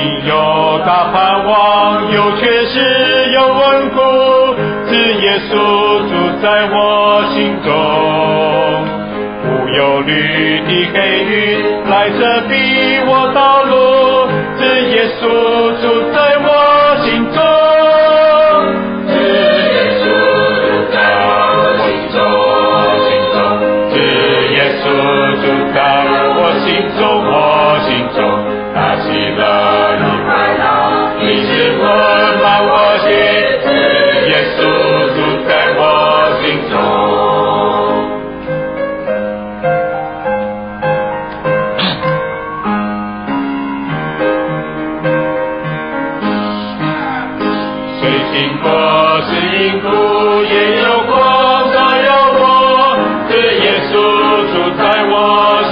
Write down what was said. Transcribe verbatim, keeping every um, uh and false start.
心有大盼望，有确实有稳固，只耶稣住在我心中。无忧虑的黑云来遮蔽我道路，只耶稣住在我心中。只耶稣住在我心中，心中。只耶稣住在我心中，我心中。他喜乐与快乐，你是温暖我心，只耶稣住在我心中。经过是因苦，也有光照耀我，只耶稣住在我